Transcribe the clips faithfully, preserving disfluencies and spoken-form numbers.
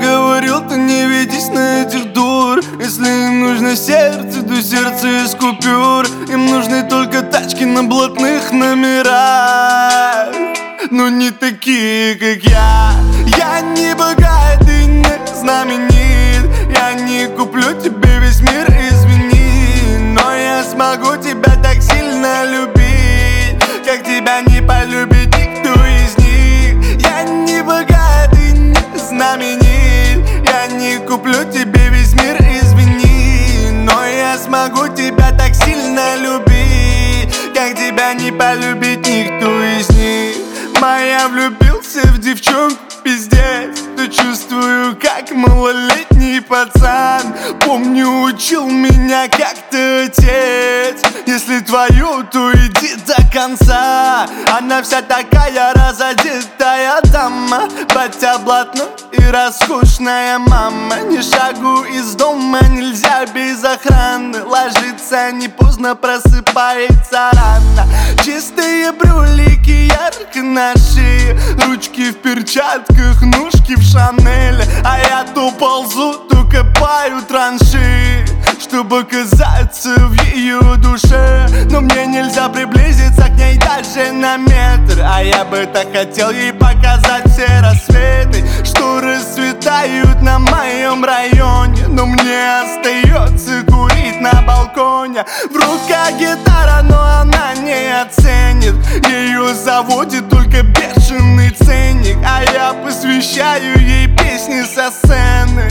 говорил, ты не ведись на этих дур. Если им нужно сердце, то сердце из купюр. Им нужны только тачки на блатных номерах, но не такие, как я. Я не богат и не знаменит. Я не куплю тебе весь мир, извини, но я смогу тебя так сильно любить, как тебя не полюбит никто из них. Я не богат и не знаменит. Я не куплю тебе весь мир, извини, но я смогу тебя так сильно любить, как тебя не полюбит никто из них. Моя влюбился в девчонку, пиздец, то чувствую, как малолетний пацан. Помню, учил меня как-то отец: если твою, то иди до конца. Она вся такая разодетая дама, батя блатной и роскошная мама. Ни шагу из дома нельзя без охраны. Ложится не поздно, просыпается рано. Чистые брюлики ярко на шее, ручки в перчатках, ножки в Шанель. А я то ползу, то копаю траншеи, чтобы оказаться в ее душе. Но мне нельзя приблизиться к ней даже на метр, а я бы так хотел ей показать все рассветы, что расцветают на моем районе. Но мне остается курить на балконе. В руках гитара, но она не оценит. Ее заводит только бешеный ценник, а я посвящаю ей песни со сцены.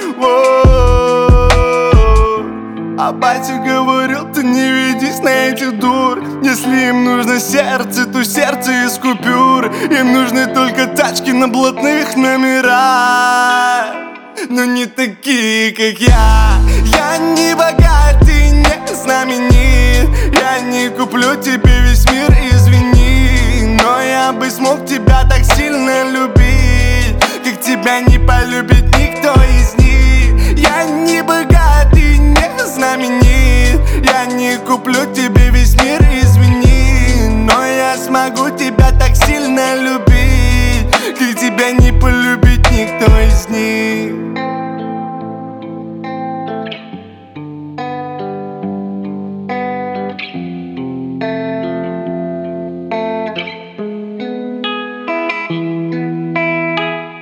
О-о-о-о. А батя говорил, ты не ведись на этих дур. Если им нужно сердце, то сердце из купюр. Им нужны только тачки на блатных номерах, но не такие, как я. Я не богат и не знаменит. Я не куплю тебе весь мир, извини, но я бы смог тебя так сильно любить, как тебя не полюбит никто из них. Я не богат и не знаменит. Я не куплю тебе весь мир, извини, но я смогу тебя так сильно любить, как тебя не полюбит